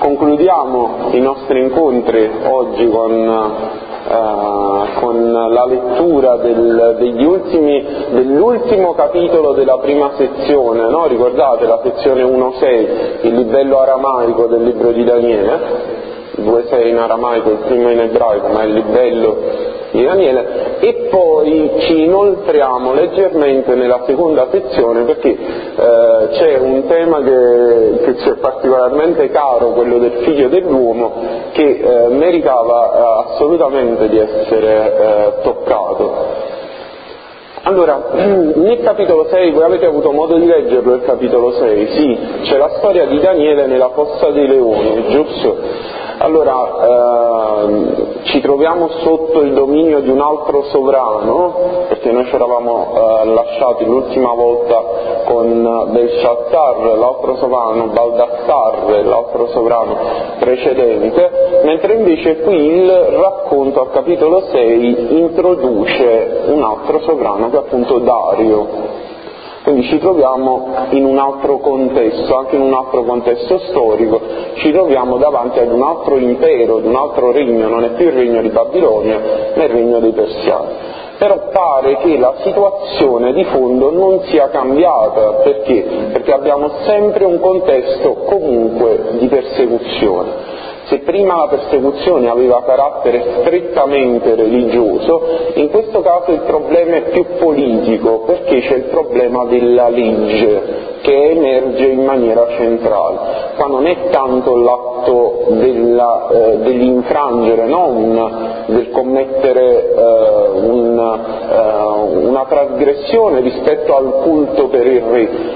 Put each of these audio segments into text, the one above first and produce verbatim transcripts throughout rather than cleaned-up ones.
Concludiamo i nostri incontri oggi con, eh, con la lettura del, degli ultimi, dell'ultimo capitolo della prima sezione, no? Ricordate la sezione uno sei, il livello aramaico del libro di Daniele, due sei in aramaico, il primo in ebraico, ma è il livello di Daniele, e poi ci inoltriamo leggermente nella seconda sezione perché eh, c'è un tema che, che ci è particolarmente caro, quello del figlio dell'uomo, che eh, meritava eh, assolutamente di essere eh, toccato. Allora, nel capitolo sei, voi avete avuto modo di leggerlo il capitolo sei? Sì, c'è la storia di Daniele nella fossa dei leoni, giusto? Allora, eh, ci troviamo sotto il dominio di un altro sovrano, perché noi ci eravamo eh, lasciati l'ultima volta con Belshazzar, l'altro sovrano, Baldassar, l'altro sovrano precedente, mentre invece qui il racconto al capitolo sei introduce un altro sovrano che è appunto Dario. Quindi ci troviamo in un altro contesto, anche in un altro contesto storico, ci troviamo davanti ad un altro impero, ad un altro regno, non è più il regno di Babilonia, ma il regno dei Persiani. Però pare che la situazione di fondo non sia cambiata, perché? Perché abbiamo sempre un contesto comunque di persecuzione. Se prima la persecuzione aveva carattere strettamente religioso, in questo caso il problema è più politico, perché c'è il problema della legge che emerge in maniera centrale. Qua non è tanto l'atto della, eh, dell'infrangere, no? un, del commettere eh, un, eh, una trasgressione rispetto al culto per il re.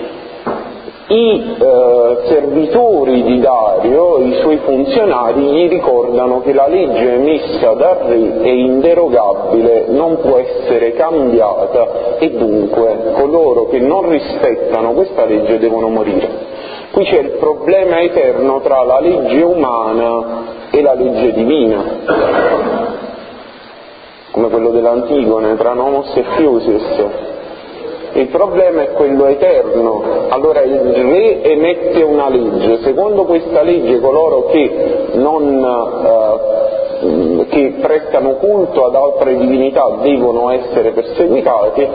I eh, servitori di Dario, i suoi funzionari, gli ricordano che la legge emessa dal re è inderogabile, non può essere cambiata e dunque coloro che non rispettano questa legge devono morire. Qui c'è il problema eterno tra la legge umana e la legge divina, come quello dell'Antigone, tra Nomos e Fiusis. Il problema è quello eterno. Allora il re emette una legge, secondo questa legge coloro che, non, eh, che prestano culto ad altre divinità devono essere perseguitati,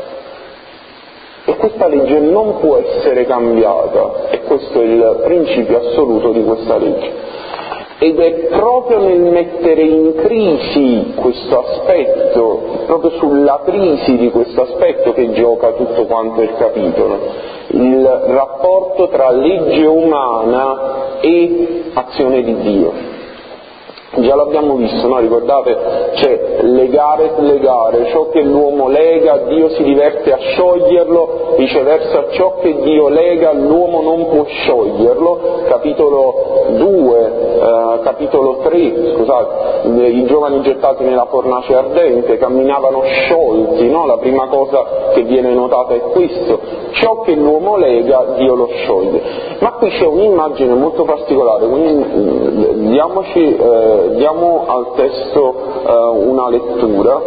e questa legge non può essere cambiata, e questo è il principio assoluto di questa legge. Ed è proprio nel mettere in crisi questo aspetto, proprio sulla crisi di questo aspetto che gioca tutto quanto il capitolo, il rapporto tra legge umana e azione di Dio. Già l'abbiamo visto, no? Ricordate? C'è legare e slegare, ciò che l'uomo lega Dio si diverte a scioglierlo, viceversa ciò che Dio lega l'uomo non può scioglierlo. Capitolo due, eh, capitolo tre, scusate, i giovani gettati nella fornace ardente camminavano sciolti, no? La prima cosa che viene notata è questo, ciò che l'uomo lega Dio lo scioglie. Ma qui c'è un'immagine molto particolare, quindi diamoci eh, diamo al testo eh, una lettura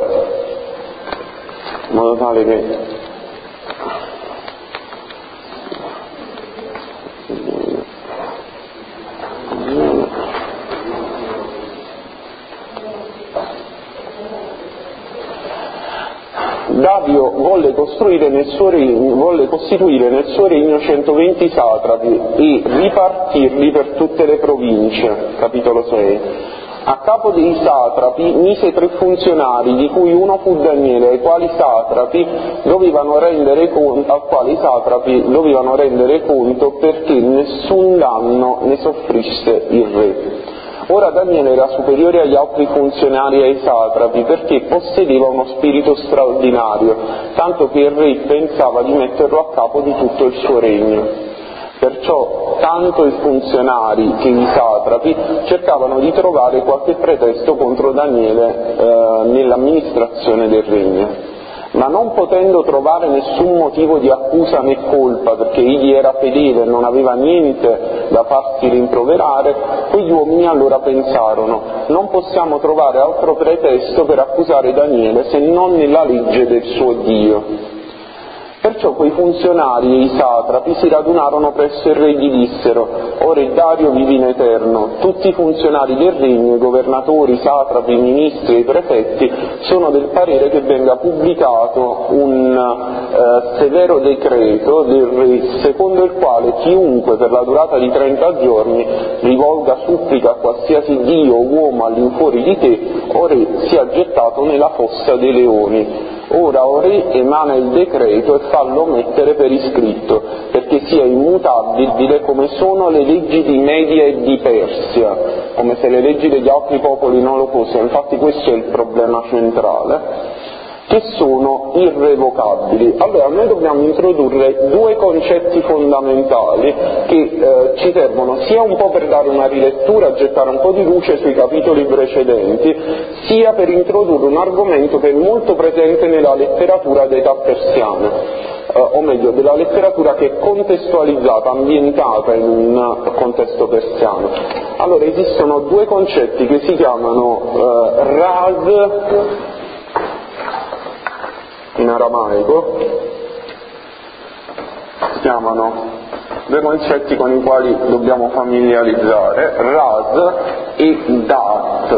in modo tale che Dario volle costruire nel suo regno, volle costituire nel suo regno centoventi satrapi e ripartirli per tutte le province. Capitolo sei. A capo dei satrapi mise tre funzionari, di cui uno fu Daniele, ai quali satrapi dovevano rendere conto, al quali i satrapi dovevano rendere conto perché nessun danno ne soffrisse il re. Ora Daniele era superiore agli altri funzionari e ai satrapi perché possedeva uno spirito straordinario, tanto che il re pensava di metterlo a capo di tutto il suo regno. Perciò tanto i funzionari che i satrapi cercavano di trovare qualche pretesto contro Daniele eh, nell'amministrazione del regno. Ma non potendo trovare nessun motivo di accusa né colpa, perché egli era fedele e non aveva niente da farsi rimproverare, quegli uomini allora pensarono: non possiamo trovare altro pretesto per accusare Daniele se non nella legge del suo Dio. Perciò quei funzionari e i satrapi si radunarono presso il re e gli dissero: «O re Dario, vivi in eterno, tutti i funzionari del regno, i governatori, i satrapi, i ministri e i prefetti sono del parere che venga pubblicato un eh, severo decreto del re, secondo il quale chiunque per la durata di trenta giorni rivolga supplica a qualsiasi dio o uomo all'infuori di te, o re, sia gettato nella fossa dei leoni. Ora, o re, emana il decreto e fallo mettere per iscritto, perché sia immutabile come sono le leggi di Media e di Persia», come se le leggi degli altri popoli non lo fossero. Infatti questo è il problema centrale, che sono irrevocabili. Allora noi dobbiamo introdurre due concetti fondamentali che eh, ci servono sia un po' per dare una rilettura, gettare un po' di luce sui capitoli precedenti, sia per introdurre un argomento che è molto presente nella letteratura d'età persiana, eh, o meglio della letteratura che è contestualizzata, ambientata in un contesto persiano. Allora esistono due concetti che si chiamano eh, raz in aramaico, si chiamano due concetti con i quali dobbiamo familiarizzare, raz e dat.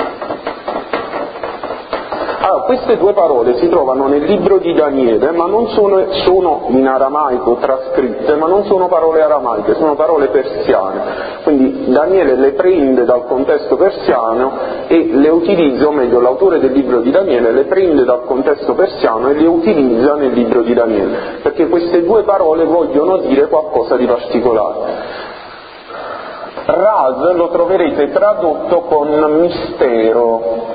Allora, queste due parole si trovano nel libro di Daniele, ma non sono, sono in aramaico trascritte, ma non sono parole aramaiche, sono parole persiane. Quindi Daniele le prende dal contesto persiano e le utilizza, o meglio l'autore del libro di Daniele le prende dal contesto persiano e le utilizza nel libro di Daniele, perché queste due parole vogliono dire qualcosa di particolare. Raz lo troverete tradotto con mistero.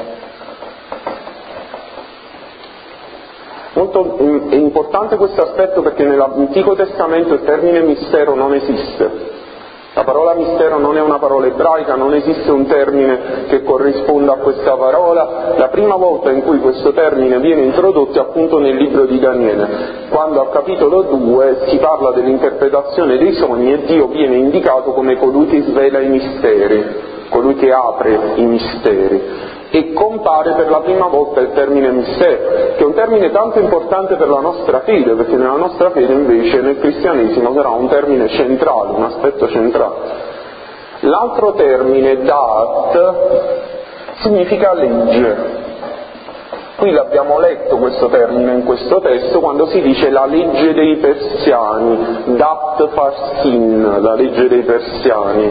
Molto è importante questo aspetto perché nell'Antico Testamento il termine mistero non esiste. La parola mistero non è una parola ebraica, non esiste un termine che corrisponda a questa parola. La prima volta in cui questo termine viene introdotto è appunto nel libro di Daniele, quando al capitolo due si parla dell'interpretazione dei sogni e Dio viene indicato come colui che svela i misteri, colui che apre i misteri. E compare per la prima volta il termine mistero, che è un termine tanto importante per la nostra fede, perché nella nostra fede invece nel cristianesimo sarà un termine centrale, un aspetto centrale. L'altro termine, dat, significa legge. Qui l'abbiamo letto questo termine in questo testo quando si dice la legge dei persiani, dat farsin, la legge dei persiani.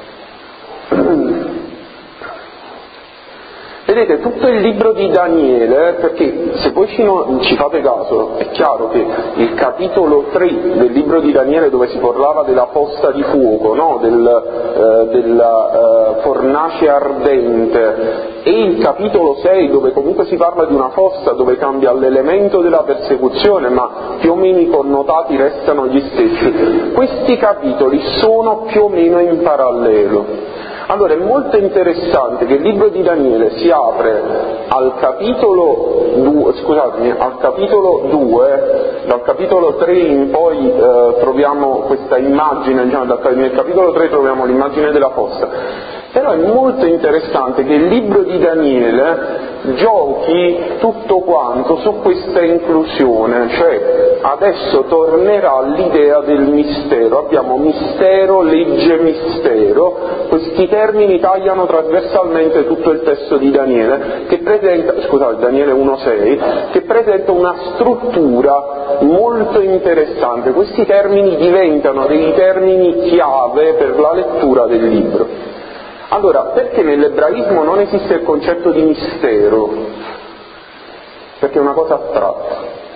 Vedete, tutto il libro di Daniele, perché se voi ci, no, ci fate caso, è chiaro che il capitolo tre del libro di Daniele, dove si parlava della fossa di fuoco, no? del, eh, della eh, fornace ardente, e il capitolo sei, dove comunque si parla di una fossa, dove cambia l'elemento della persecuzione, ma più o meno i connotati restano gli stessi, questi capitoli sono più o meno in parallelo. Allora è molto interessante che il libro di Daniele si apre al capitolo due, scusatemi, al capitolo due, dal capitolo tre in poi eh, troviamo questa immagine, diciamo, nel capitolo tre troviamo l'immagine della fossa. Però è molto interessante che il libro di Daniele giochi tutto quanto su questa inclusione, cioè adesso tornerà l'idea del mistero, abbiamo mistero, legge, mistero, questi termini tagliano trasversalmente tutto il testo di Daniele, che presenta, scusate, Daniele uno sei, che presenta una struttura molto interessante. Questi termini diventano dei termini chiave per la lettura del libro. Allora, perché nell'ebraismo non esiste il concetto di mistero? Perché è una cosa astratta.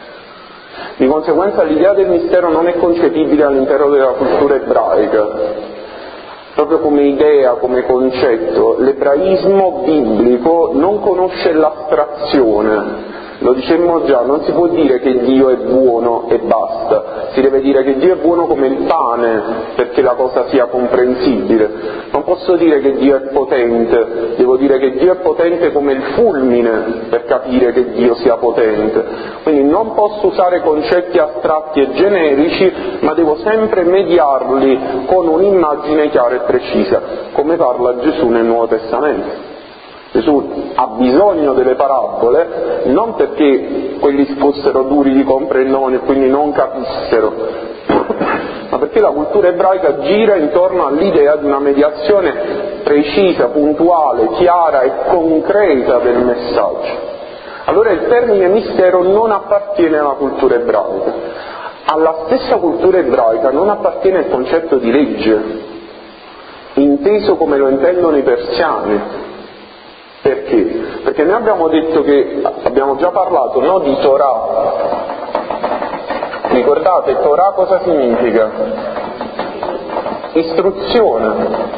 Di conseguenza l'idea del mistero non è concepibile all'interno della cultura ebraica. Proprio come idea, come concetto, l'ebraismo biblico non conosce l'astrazione. Lo dicemmo già, non si può dire che Dio è buono e basta, si deve dire che Dio è buono come il pane perché la cosa sia comprensibile. Non posso dire che Dio è potente, devo dire che Dio è potente come il fulmine per capire che Dio sia potente. Quindi non posso usare concetti astratti e generici, ma devo sempre mediarli con un'immagine chiara e precisa, come parla Gesù nel Nuovo Testamento. Gesù ha bisogno delle parabole non perché quelli fossero duri di comprendere e quindi non capissero, ma perché la cultura ebraica gira intorno all'idea di una mediazione precisa, puntuale, chiara e concreta del messaggio. Allora il termine mistero non appartiene alla cultura ebraica. Alla stessa cultura ebraica non appartiene il concetto di legge, inteso come lo intendono i persiani. Perché? Perché noi abbiamo detto che, abbiamo già parlato, no, di Torah. Ricordate, Torah cosa significa? Istruzione.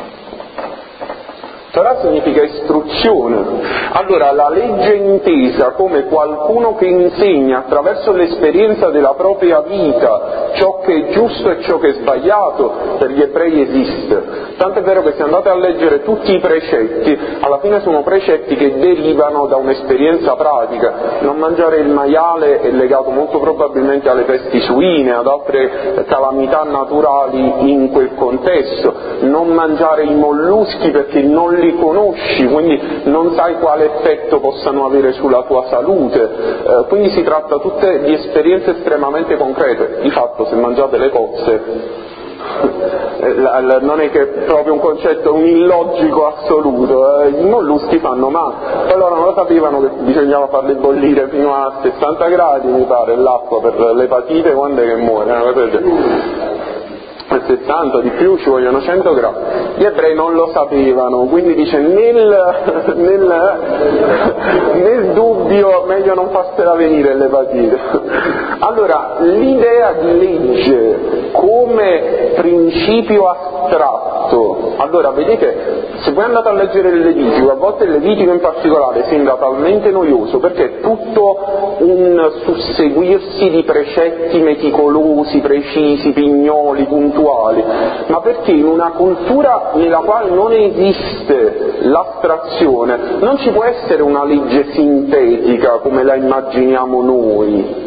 Torah significa istruzione. Allora la legge intesa come qualcuno che insegna attraverso l'esperienza della propria vita ciò che è giusto e ciò che è sbagliato, per gli ebrei esiste. Tanto è vero che se andate a leggere tutti i precetti, alla fine sono precetti che derivano da un'esperienza pratica. Non mangiare il maiale è legato molto probabilmente alle pesti suine, ad altre calamità naturali in quel contesto. Non mangiare i molluschi perché non li conosci, quindi non sai quale effetto possano avere sulla tua salute, eh, quindi si tratta tutte di esperienze estremamente concrete. Di fatto se mangiate le cozze eh, non è che è proprio un concetto, un illogico assoluto, eh, i molluschi fanno male, poi loro non lo sapevano che bisognava farli bollire fino a sessanta gradi mi pare l'acqua per l'epatite, quando è che muore, una cosa del genere. settanta di più ci vogliono cento grammi. Gli ebrei non lo sapevano, quindi dice nel, nel, nel dubbio meglio non farsela venire l'epatite. Allora l'idea di legge come principio astratto, allora vedete, se voi andate a leggere il Levitico, a volte il Levitico in particolare sembra talmente noioso perché è tutto un susseguirsi di precetti meticolosi, precisi, pignoli, puntuali, ma perché in una cultura nella quale non esiste l'astrazione non ci può essere una legge sintetica come la immaginiamo noi.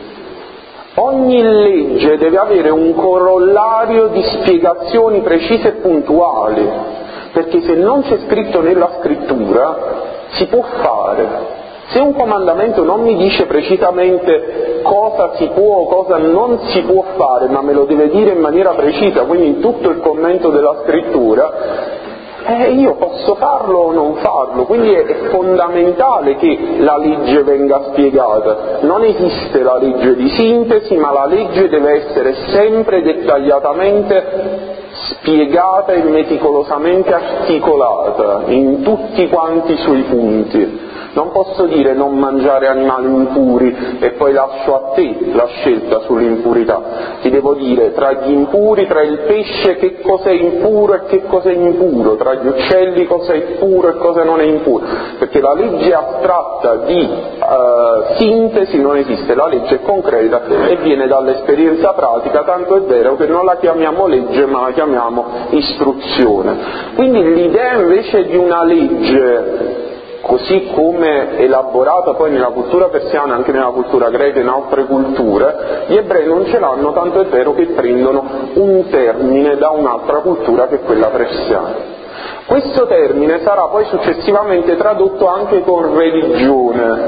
Ogni legge deve avere un corollario di spiegazioni precise e puntuali, perché se non c'è scritto nella scrittura si può fare. Se un comandamento non mi dice precisamente cosa si può o cosa non si può fare, ma me lo deve dire in maniera precisa, quindi in tutto il commento della scrittura, eh, io posso farlo o non farlo, quindi è, è fondamentale che la legge venga spiegata. Non esiste la legge di sintesi, ma la legge deve essere sempre dettagliatamente spiegata e meticolosamente articolata in tutti quanti i suoi punti. Non posso dire non mangiare animali impuri e poi lascio a te la scelta sull'impurità. Ti devo dire tra gli impuri, tra il pesce che cos'è impuro e che cos'è impuro, tra gli uccelli cos'è puro e cosa non è impuro, perché la legge astratta di uh, sintesi non esiste, la legge è concreta e viene dall'esperienza pratica, tanto è vero che non la chiamiamo legge ma la chiamiamo istruzione. Quindi l'idea invece di una legge così come elaborata poi nella cultura persiana, anche nella cultura greca e in altre culture, gli ebrei non ce l'hanno, tanto è vero che prendono un termine da un'altra cultura che è quella persiana. Questo termine sarà poi successivamente tradotto anche con religione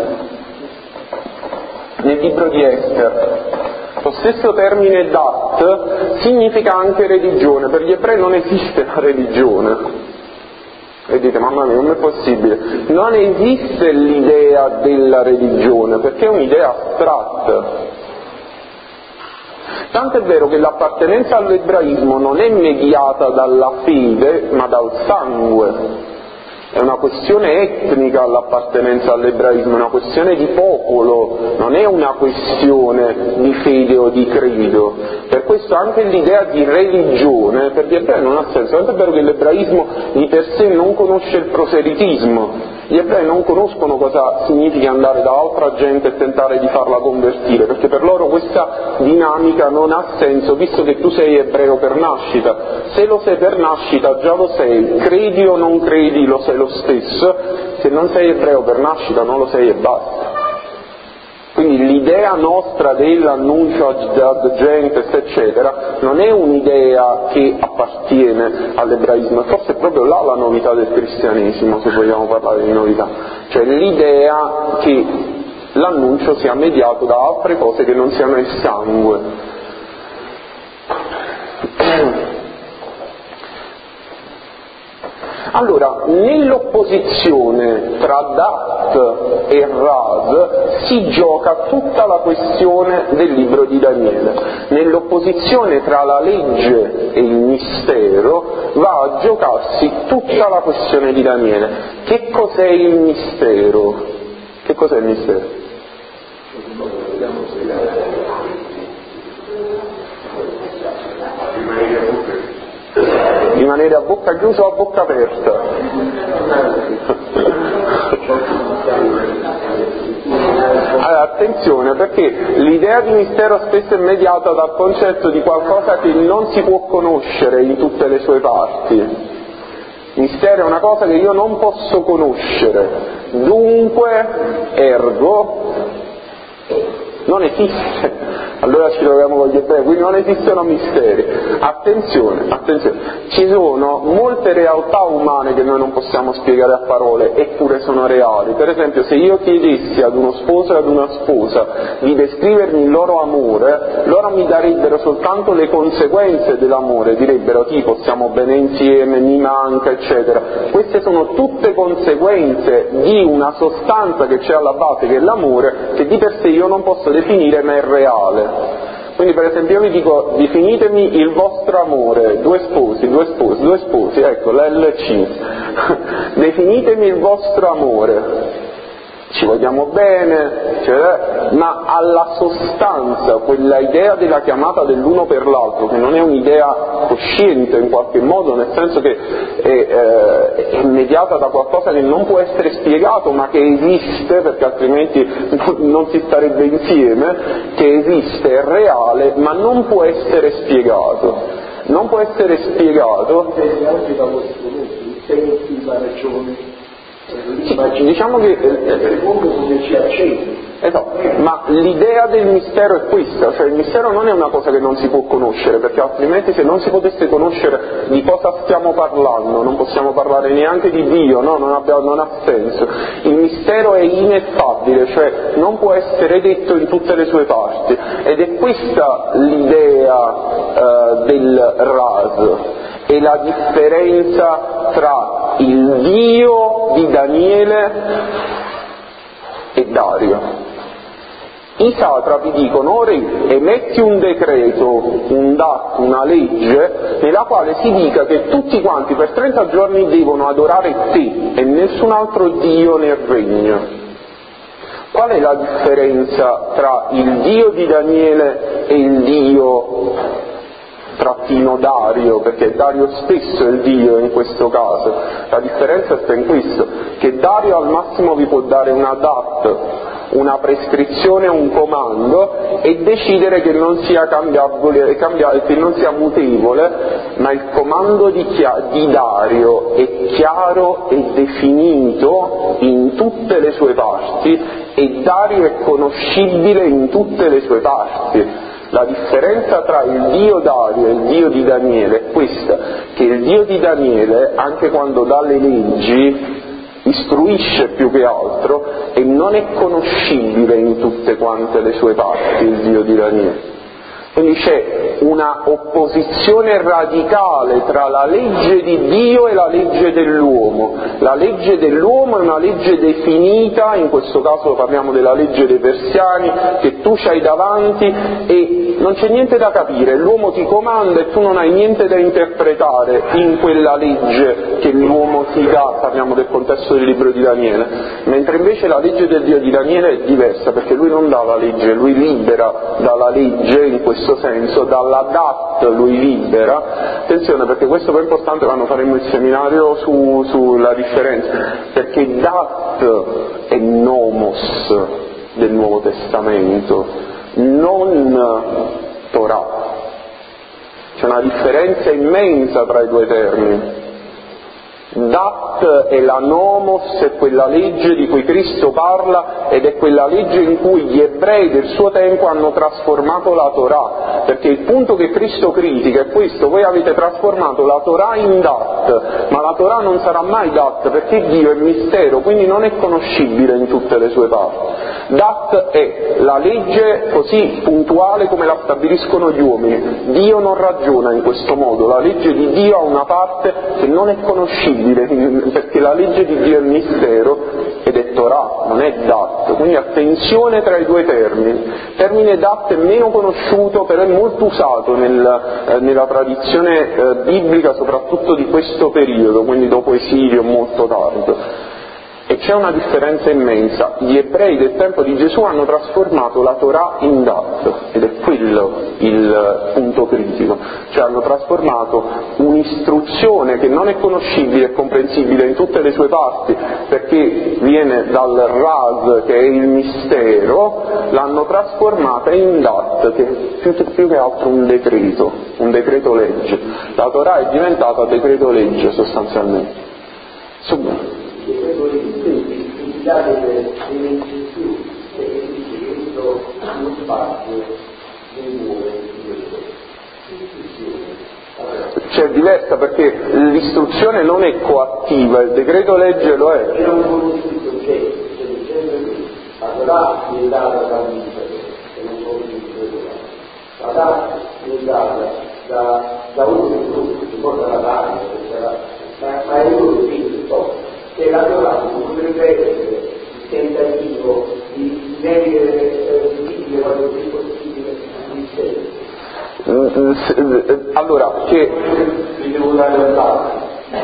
nel libro di Ester. Lo stesso termine dat significa anche religione, per gli ebrei non esiste la religione. E dite, mamma mia, non è possibile. Non esiste l'idea della religione, perché è un'idea astratta. Tanto è vero che l'appartenenza all'ebraismo non è mediata dalla fede, ma dal sangue. È una questione etnica l'appartenenza all'ebraismo, è una questione di popolo, non è una questione di fede o di credo. Per questo anche l'idea di religione per gli ebrei non ha senso. Tanto è vero che l'ebraismo di per sé non conosce il proselitismo. Gli ebrei non conoscono cosa significa andare da altra gente e tentare di farla convertire, perché per loro questa dinamica non ha senso, visto che tu sei ebreo per nascita. Se lo sei per nascita già lo sei, credi o non credi lo sei lo stesso, se non sei ebreo per nascita non lo sei e basta. Quindi l'idea nostra dell'annuncio ad gentes eccetera non è un'idea che appartiene all'ebraismo, e forse è proprio là la novità del cristianesimo, se vogliamo parlare di novità, cioè l'idea che l'annuncio sia mediato da altre cose che non siano il sangue. Allora, nell'opposizione tra Dat e Raz si gioca tutta la questione del libro di Daniele. Nell'opposizione tra la legge e il mistero va a giocarsi tutta la questione di Daniele. Che cos'è il mistero? Che cos'è il mistero? Rimanere a bocca chiusa o a bocca aperta? Allora, attenzione, perché l'idea di mistero spesso è mediata dal concetto di qualcosa che non si può conoscere in tutte le sue parti. Mistero è una cosa che io non posso conoscere, dunque, ergo, non esiste. Allora ci troviamo con gli ebrei, quindi non esistono misteri. Attenzione, attenzione, ci sono molte realtà umane che noi non possiamo spiegare a parole, eppure sono reali. Per esempio, se io chiedessi ad uno sposo e ad una sposa di descrivermi il loro amore, loro mi darebbero soltanto le conseguenze dell'amore, direbbero tipo stiamo bene insieme, mi manca, eccetera. Queste sono tutte conseguenze di una sostanza che c'è alla base, che è l'amore, che di per sé io non posso definire, ma è reale. Quindi per esempio io vi dico definitemi il vostro amore, due sposi, due sposi, due sposi, ecco l'L C, definitemi il vostro amore, ci vogliamo bene, cioè, ma alla sostanza, quella idea della chiamata dell'uno per l'altro, che non è un'idea cosciente in qualche modo, nel senso che è, eh, è mediata da qualcosa che non può essere spiegato ma che esiste, perché altrimenti non si starebbe insieme, che esiste, è reale, ma non può essere spiegato. Non può essere spiegato. Anche da questo modo, i sensi, la ragione. Sì, diciamo che eh, come ci accende. esatto, ma l'idea del mistero è questa, cioè il mistero non è una cosa che non si può conoscere, perché altrimenti se non si potesse conoscere di cosa stiamo parlando, non possiamo parlare neanche di Dio, no? non, abbia, non ha senso. Il mistero è ineffabile, cioè non può essere detto in tutte le sue parti, ed è questa l'idea eh, del Raz, è la differenza tra il Dio di Daniele e Dario. I satrapi dicono: o re, emetti un decreto, un dat, una legge, nella quale si dica che tutti quanti per trenta giorni devono adorare te e nessun altro Dio nel regno. Qual è la differenza tra il Dio di Daniele e il Dio trattino Dario, perché Dario stesso è il Dio in questo caso? La differenza sta in questo, che Dario al massimo vi può dare una dat, una prescrizione, un comando, e decidere che non sia cambiabile, cambiabile, che non sia mutevole, ma il comando di, chia- di Dario è chiaro e definito in tutte le sue parti, e Dario è conoscibile in tutte le sue parti. La differenza tra il Dio Dario e il Dio di Daniele è questa, che il Dio di Daniele, anche quando dà le leggi, istruisce più che altro e non è conoscibile in tutte quante le sue parti, il Dio di Daniele. Quindi c'è una opposizione radicale tra la legge di Dio e la legge dell'uomo. La legge dell'uomo è una legge definita, in questo caso parliamo della legge dei persiani, che tu c'hai davanti e non c'è niente da capire, l'uomo ti comanda e tu non hai niente da interpretare in quella legge che l'uomo ti dà, parliamo del contesto del libro di Daniele, mentre invece la legge del Dio di Daniele è diversa, perché lui non dà la legge, lui libera dalla legge, in questo senso, dalla dat lui libera. Attenzione, perché questo è importante quando faremo il seminario su, sulla differenza, perché dat è nomos del Nuovo Testamento, non Torah. C'è una differenza immensa tra i due termini. Dat Dat è la nomos, è quella legge di cui Cristo parla ed è quella legge in cui gli ebrei del suo tempo hanno trasformato la Torah, perché il punto che Cristo critica è questo: voi avete trasformato la Torah in Dat, ma la Torah non sarà mai Dat perché Dio è mistero, quindi non è conoscibile in tutte le sue parti. Dat è la legge così puntuale come la stabiliscono gli uomini. Dio non ragiona in questo modo, la legge di Dio ha una parte che non è conoscibile perché la legge di Dio è mistero ed è Torah, non è Dat, quindi attenzione tra i due termini. Il termine Dat è meno conosciuto, però è molto usato nel, eh, nella tradizione eh, biblica, soprattutto di questo periodo, quindi dopo esilio molto tardo. E c'è una differenza immensa: gli ebrei del tempo di Gesù hanno trasformato la Torah in Dat, ed è quello il punto critico, cioè hanno trasformato un'istruzione che non è conoscibile e comprensibile in tutte le sue parti perché viene dal Raz, che è il mistero, l'hanno trasformata in Dat, che è più, più che altro un decreto, un decreto legge. La Torah è diventata decreto legge sostanzialmente. Subito. Date delle istituzioni e questo non spazio nei muove C'è diversa perché l'istruzione non è coattiva, il decreto legge lo è. Era un conosciuto che la Torah mi è data da un che non sono più la Torah mi è data da, da uno che porta la carne, ma è uno che dice che che la Torah potrebbe essere il tentativo di rendere visibile quanto più possibile il mistero. Allora, che mi devo dare un dato.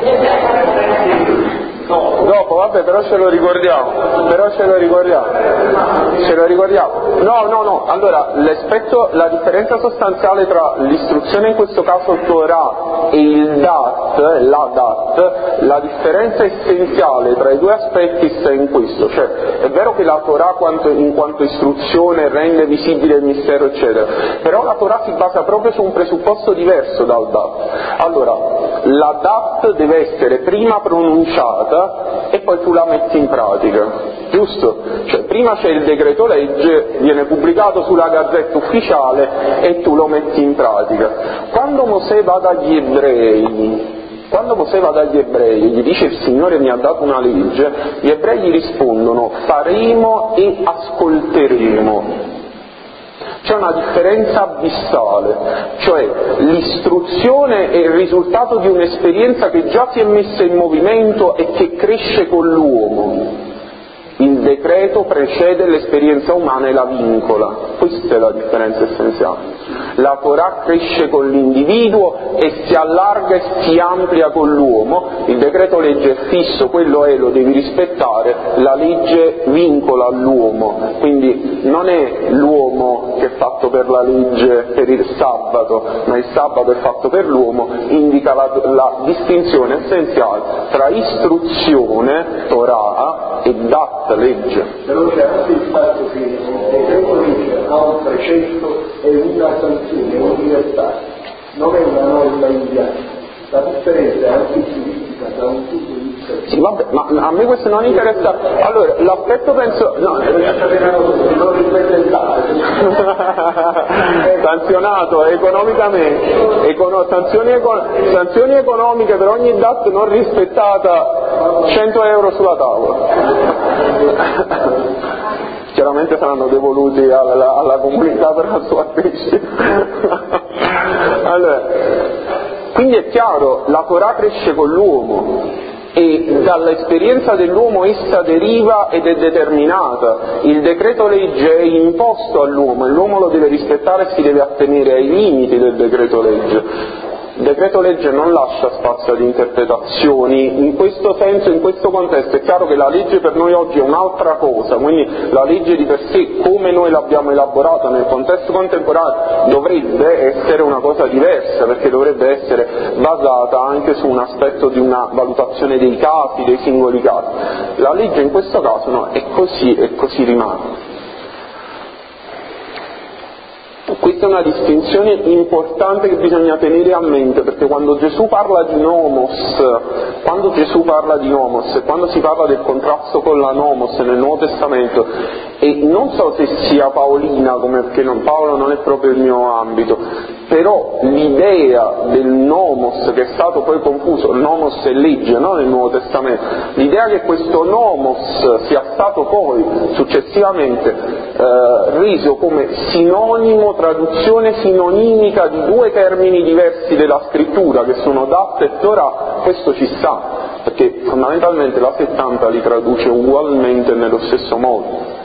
No, dopo, vabbè, però ce lo ricordiamo, però ce lo ricordiamo, ce lo ricordiamo. No, no, no, allora, l'aspetto, la differenza sostanziale tra l'istruzione in questo caso Torah e il Dat, la Dat, la differenza essenziale tra i due aspetti sta in questo, cioè è vero che la Torah quanto, in quanto istruzione rende visibile il mistero eccetera, però la Torah si basa proprio su un presupposto diverso dal Dat. Allora, la Dat deve essere prima pronunciata e poi tu la metti in pratica, giusto? Cioè prima c'è il decreto legge, viene pubblicato sulla Gazzetta Ufficiale e tu lo metti in pratica. Quando Mosè va dagli ebrei Quando Mosè va dagli ebrei e gli dice il Signore mi ha dato una legge, gli ebrei gli rispondono faremo e ascolteremo. C'è una differenza abissale, cioè l'istruzione è il risultato di un'esperienza che già si è messa in movimento e che cresce con l'uomo. Il decreto precede l'esperienza umana e la vincola, questa è la differenza essenziale. La Torah cresce con l'individuo e si allarga e si amplia con l'uomo, il decreto legge è fisso, quello è, lo devi rispettare, la legge vincola l'uomo, quindi non è l'uomo che è fatto per la legge per il sabato, ma il sabato è fatto per l'uomo, indica la, la distinzione essenziale tra istruzione, Torah, e Dat, legge. Però c'è anche il fatto che il decreto legge ha un precetto e una sanzione, una libertà, non è una norma indiana. La differenza è anche giuristica da un punto di vista. Sì, vabbè, ma a me questo non interessa. Allora, l'aspetto penso. No, non rispettate. Sanzionato economicamente, econo, sanzioni, econ, sanzioni economiche per ogni D A T non rispettata, cento euro sulla tavola. Chiaramente saranno devoluti alla, alla comunità per la sua crescita. Allora, quindi è chiaro, la Torah cresce con l'uomo e dall'esperienza dell'uomo essa deriva ed è determinata. Il decreto legge è imposto all'uomo e l'uomo lo deve rispettare e si deve attenere ai limiti del decreto legge. Il decreto legge non lascia spazio ad interpretazioni, in questo senso, in questo contesto è chiaro che la legge per noi oggi è un'altra cosa, quindi la legge di per sé, come noi l'abbiamo elaborata nel contesto contemporaneo, dovrebbe essere una cosa diversa, perché dovrebbe essere basata anche su un aspetto di una valutazione dei casi, dei singoli casi. La legge in questo caso no, è così e così rimane. Questa è una distinzione importante che bisogna tenere a mente, perché quando Gesù parla di nomos, quando quando Gesù parla di nomos e quando si parla del contrasto con la nomos nel Nuovo Testamento, e non so se sia paolina, come, perché non, Paolo non è proprio il mio ambito, però l'idea del nomos, che è stato poi confuso, nomos è legge, no, nel Nuovo Testamento, l'idea che questo nomos sia stato poi successivamente eh, reso come sinonimo, traduzione sinonimica di due termini diversi della scrittura, che sono Dat e Torah, questo ci sta, perché fondamentalmente la settanta li traduce ugualmente nello stesso modo.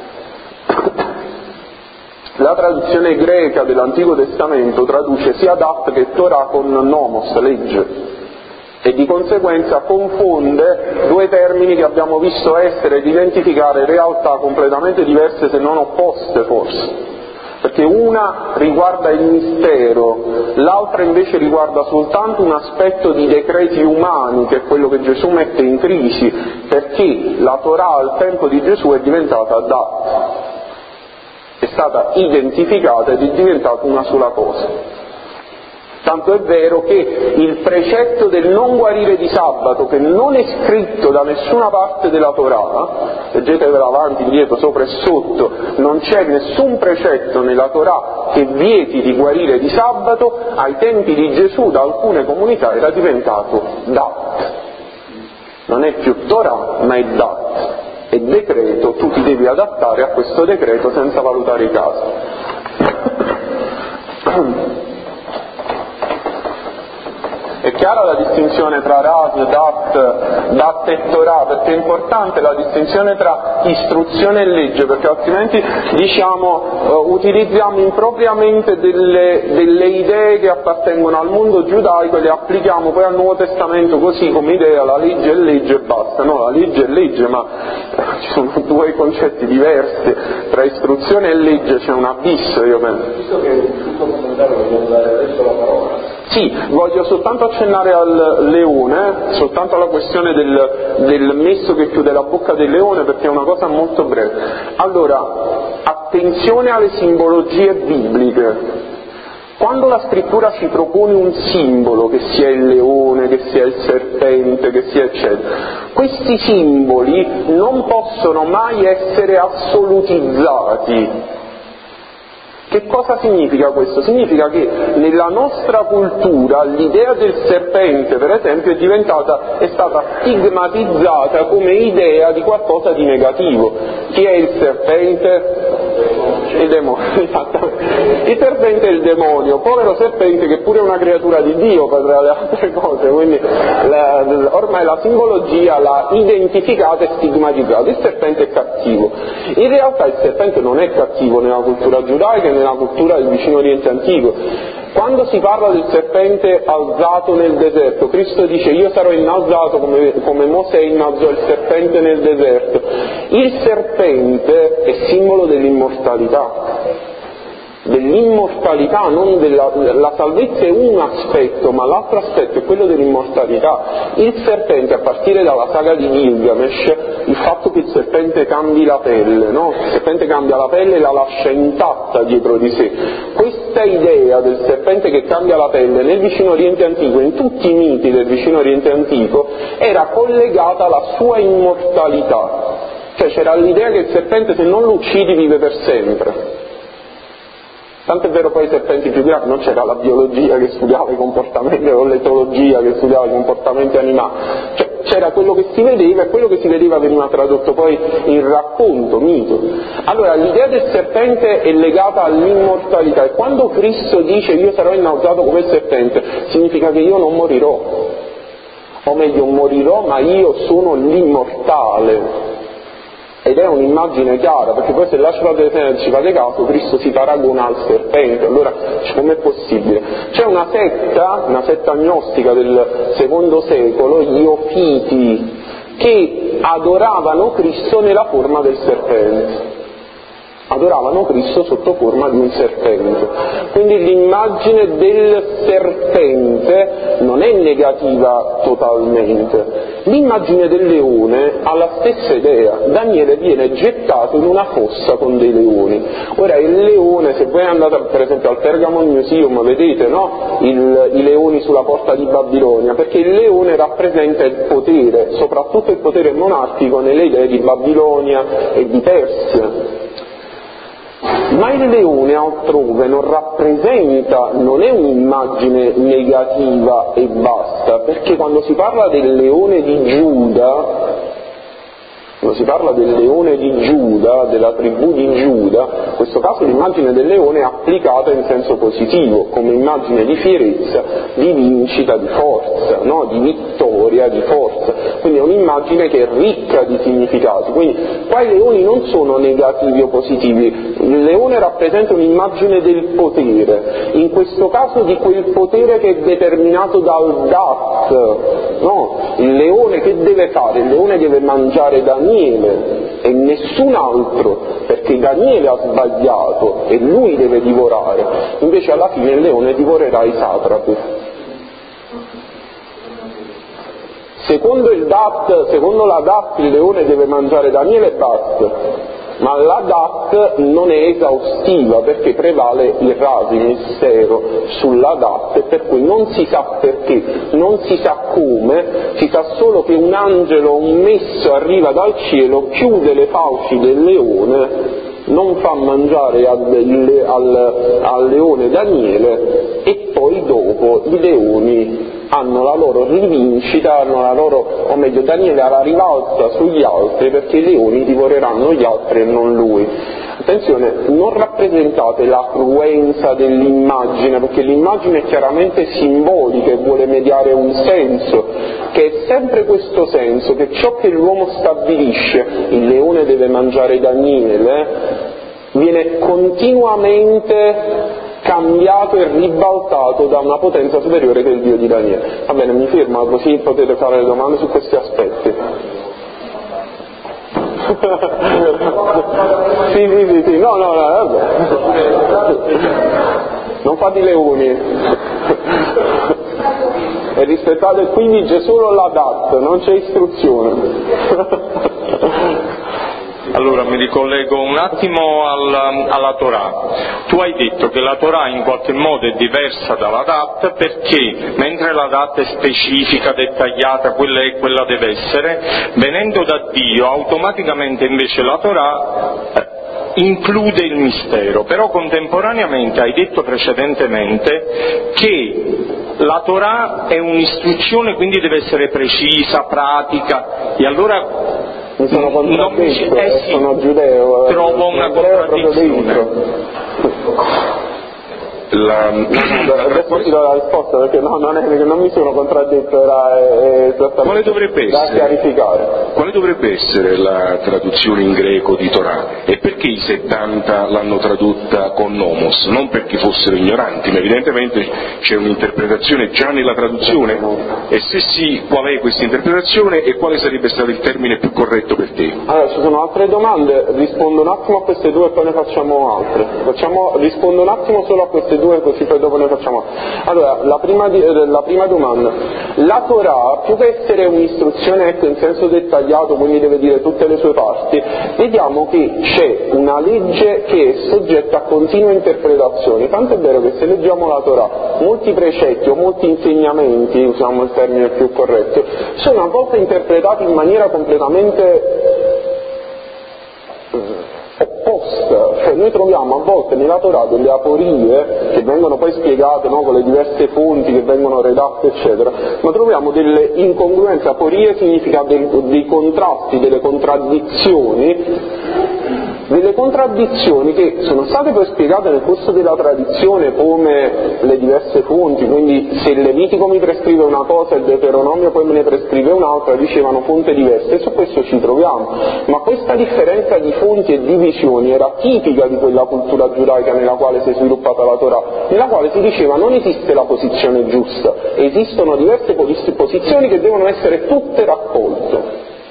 La traduzione greca dell'Antico Testamento traduce sia Dat che Torah con nomos, legge, e di conseguenza confonde due termini che abbiamo visto essere ed identificare realtà completamente diverse, se non opposte forse, perché una riguarda il mistero, l'altra invece riguarda soltanto un aspetto di decreti umani, che è quello che Gesù mette in crisi, perché la Torah al tempo di Gesù è diventata Dat, è stata identificata ed è diventata una sola cosa. Tanto è vero che il precetto del non guarire di sabato, che non è scritto da nessuna parte della Torah, leggetevela avanti, indietro, sopra e sotto, non c'è nessun precetto nella Torah che vieti di guarire di sabato, ai tempi di Gesù da alcune comunità era diventato Dat. Non è più Torah, ma è Dat. È decreto, tu ti devi adattare a questo decreto senza valutare i casi. È chiara la distinzione tra Ras, Dat, Dat e Torah, perché è importante la distinzione tra istruzione e legge, perché altrimenti diciamo uh, utilizziamo impropriamente delle, delle idee che appartengono al mondo giudaico e le applichiamo poi al Nuovo Testamento così come idea, la legge è legge e basta. No, la legge è legge, ma ci sono due concetti diversi, tra istruzione e legge c'è un abisso, io penso. Visto che il punto fondamentale vogliamo dare adesso la parola. Sì, voglio soltanto accennare al leone, soltanto alla questione del, del messo che chiude la bocca del leone, perché è una cosa molto breve. Allora, attenzione alle simbologie bibliche. Quando la scrittura ci propone un simbolo, che sia il leone, che sia il serpente, che sia eccetera, questi simboli non possono mai essere assolutizzati. Che cosa significa questo? Significa che nella nostra cultura l'idea del serpente, per esempio, è diventata, è stata stigmatizzata come idea di qualcosa di negativo. Chi è il serpente? Il demonio. Il serpente è il demonio, povero serpente che pure è una creatura di Dio tra le altre cose, quindi la, ormai la simbologia l'ha identificata e stigmatizzata. Il serpente è cattivo. In realtà il serpente non è cattivo nella cultura giudaica e nella cultura del vicino Oriente antico. Quando si parla del serpente alzato nel deserto, Cristo dice: io sarò innalzato come, come Mosè innalzò il serpente nel deserto. Il serpente è simbolo dell'immortalità, dell'immortalità, non della, la salvezza è un aspetto, ma l'altro aspetto è quello dell'immortalità. Il serpente, a partire dalla saga di Gilgamesh, il fatto che il serpente cambi la pelle, no? Il serpente cambia la pelle e la lascia intatta dietro di sé. Questa idea del serpente che cambia la pelle nel vicino Oriente antico, in tutti i miti del vicino Oriente antico, era collegata alla sua immortalità. Cioè c'era l'idea che il serpente, se non lo uccidi, vive per sempre. Tanto è vero poi i serpenti più grandi, non c'era la biologia che studiava i comportamenti, o l'etologia che studiava i comportamenti animali, cioè c'era quello che si vedeva e quello che si vedeva veniva tradotto poi in racconto, mito. Allora l'idea del serpente è legata all'immortalità, e quando Cristo dice io sarò innalzato come il serpente, significa che io non morirò, o meglio morirò ma io sono l'immortale. Ed è un'immagine chiara, perché poi se lasciate, ci fate caso, Cristo si paragona al serpente. Allora com'è possibile? C'è una setta, una setta gnostica del secondo secolo, gli Ofiti, che adoravano Cristo nella forma del serpente. adoravano Cristo sotto forma di un serpente. Quindi l'immagine del serpente non è negativa totalmente. L'immagine del leone ha la stessa idea. Daniele viene gettato in una fossa con dei leoni. Ora il leone, se voi andate per esempio al Pergamon Museum, vedete, no? il, i leoni sulla porta di Babilonia, perché il leone rappresenta il potere, soprattutto il potere monarchico nelle idee di Babilonia e di Persia. Ma il leone altrove non rappresenta, non è un'immagine negativa e basta, perché quando si parla del leone di Giuda, quando si parla del leone di Giuda, della tribù di Giuda, in questo caso l'immagine del leone è applicata in senso positivo, come immagine di fierezza, di vincita, di forza, no? Di vittoria, di forza. Quindi è un'immagine che è ricca di significati. Quindi qua i leoni non sono negativi o positivi, il leone rappresenta un'immagine del potere, in questo caso di quel potere che è determinato dal dat, no? Il leone che deve fare? Il leone deve mangiare Daniele e nessun altro, perché Daniele ha sbagliato e lui deve divorare, invece alla fine il leone divorerà i satrapi. Secondo il dat, secondo la dat il leone deve mangiare Daniele e basta, ma la dat non è esaustiva perché prevale il rasi, il mistero sulla dat, e per cui non si sa perché, non si sa come, si sa solo che un angelo, un messo arriva dal cielo, chiude le fauci del leone, non fa mangiare al, al, al leone Daniele e poi dopo i leoni hanno la loro rivincita, hanno la loro, o meglio Daniele ha la rivalsa sugli altri perché i leoni divoreranno gli altri e non lui. Attenzione, non rappresentate la cruenza dell'immagine, perché l'immagine è chiaramente simbolica e vuole mediare un senso, che è sempre questo senso, che ciò che l'uomo stabilisce, il leone deve mangiare Daniele, viene continuamente cambiato e ribaltato da una potenza superiore che è il Dio di Daniele. Va bene, mi fermo, così potete fare le domande su questi aspetti. sì, sì, sì, sì, no, no, no, vabbè. Non fate i leoni. E rispettate qui vige solo la dat, non c'è istruzione. Allora mi ricollego un attimo al, alla Torah. Tu hai detto che la Torah in qualche modo è diversa dalla Dat perché mentre la Dat è specifica, dettagliata, quella è, quella deve essere, venendo da Dio automaticamente invece la Torah include il mistero, però contemporaneamente hai detto precedentemente che la Torah è un'istruzione, quindi deve essere precisa, pratica, e allora mi sono contraddetto, eh sì, sono giudeo, trovo una contraddizione. La... Adesso ti do la risposta perché no, non, è, non mi sono contraddetto, era esattamente Quale dovrebbe da essere? chiarificare. Quale dovrebbe essere la traduzione in greco di Torah? E perché i settanta l'hanno tradotta con nomos? Non perché fossero ignoranti, ma evidentemente c'è un'interpretazione già nella traduzione? E se sì, qual è questa interpretazione e quale sarebbe stato il termine più corretto per te? Allora, ci sono altre domande, rispondo un attimo a queste due e poi ne facciamo altre. Facciamo, rispondo un attimo solo a queste due così poi dopo ne facciamo. Allora, la prima, di, la prima domanda. La Torah, più che essere un'istruzione ecco, in senso dettagliato, quindi deve dire tutte le sue parti, vediamo che c'è una legge che è soggetta a continue interpretazioni, tanto è vero che se leggiamo la Torah, molti precetti o molti insegnamenti, usiamo il termine più corretto, sono a volte interpretati in maniera completamente opposta, cioè noi troviamo a volte nella Torah delle aporie che vengono poi spiegate no, con le diverse fonti che vengono redatte eccetera, ma troviamo delle incongruenze. Aporie significa dei, dei contrasti, delle contraddizioni delle contraddizioni che sono state poi spiegate nel corso della tradizione come le diverse fonti, quindi se il Levitico mi prescrive una cosa e il Deuteronomio poi me ne prescrive un'altra, dicevano fonti diverse, e su questo ci troviamo, ma questa differenza di fonti e di visioni era tipica di quella cultura giudaica nella quale si è sviluppata la Torah, nella quale si diceva non esiste la posizione giusta, esistono diverse posizioni che devono essere tutte raccolte.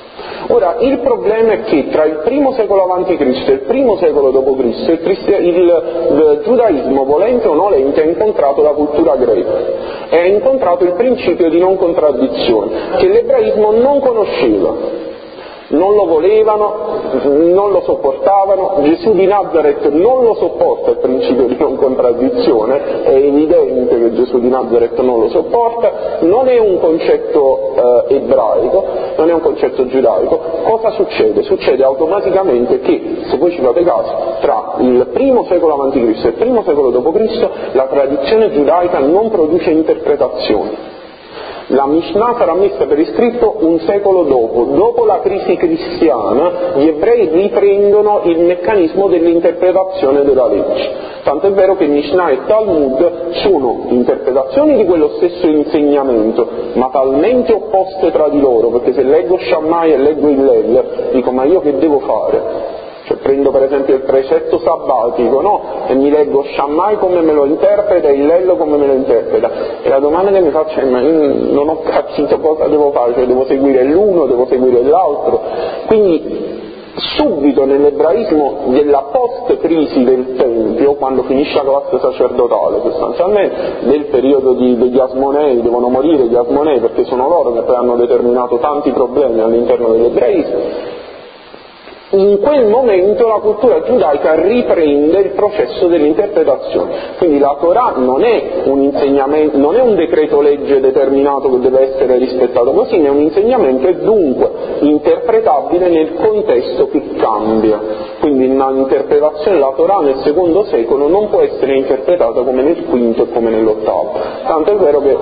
Ora, il problema è che tra il primo secolo avanti Cristo e il primo secolo dopo Cristo il, Cristi- il, il giudaismo, volente o nolente, ha incontrato la cultura greca e ha incontrato il principio di non contraddizione, che l'ebraismo non conosceva. Non lo volevano, non lo sopportavano. Gesù di Nazaret non lo sopporta il principio di non contraddizione, è evidente che Gesù di Nazaret non lo sopporta, non è un concetto eh, ebraico, non è un concetto giudaico. Cosa succede? Succede automaticamente che, se voi ci fate caso, tra il primo secolo avanti Cristo e il primo secolo dopo Cristo la tradizione giudaica non produce interpretazioni. La Mishnah sarà messa per iscritto un secolo dopo. Dopo la crisi cristiana gli ebrei riprendono il meccanismo dell'interpretazione della legge. Tanto è vero che Mishnah e Talmud sono interpretazioni di quello stesso insegnamento, ma talmente opposte tra di loro, perché se leggo Shammai e leggo Hillel dico ma io che devo fare? Cioè, prendo per esempio il precetto sabbatico, no? E mi leggo Shammai come me lo interpreta e Hillel come me lo interpreta. E la domanda che mi faccio è: ma io non ho capito cosa devo fare, cioè devo seguire l'uno, devo seguire l'altro. Quindi subito nell'ebraismo della post-crisi del Tempio, quando finisce la classe sacerdotale sostanzialmente, nel periodo di, degli Asmonei, devono morire gli Asmonei perché sono loro che poi hanno determinato tanti problemi all'interno dell'ebraismo. In quel momento la cultura giudaica riprende il processo dell'interpretazione, quindi la Torah non è un insegnamento, non è un decreto legge determinato che deve essere rispettato così, ma è un insegnamento e dunque interpretabile nel contesto che cambia. Quindi un'interpretazione della Torah nel secondo secolo non può essere interpretata come nel quinto e come nell'ottavo. Tanto è vero che